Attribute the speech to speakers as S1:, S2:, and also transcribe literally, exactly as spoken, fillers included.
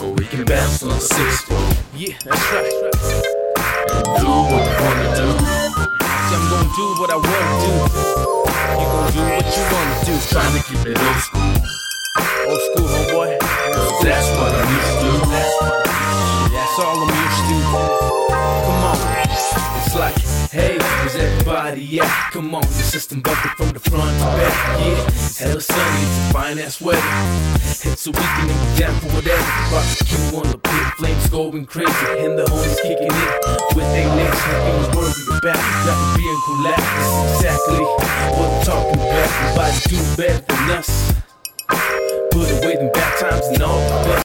S1: or we can bounce on a six-four.
S2: Yeah, that's right.
S1: And do what we wanna do.
S2: See, I'm gonna do what I wanna do. You gonna do what you wanna do.
S1: Trying to keep it old school.
S2: Old school, homeboy.
S1: Cause that's what I'm used to.
S2: That's all I'm used to. Come on. It's like, hey, where's everybody at? Come on, the system bumping from the front to back. Yeah, hella sunny, it's a fine ass weather. And so we can be down for whatever. Barbecue on the pit, flames going crazy. And the homies kicking it with their necks. Nothing to worry about, nothing being cool. That's exactly what I'm talking about. Nobody do better than us.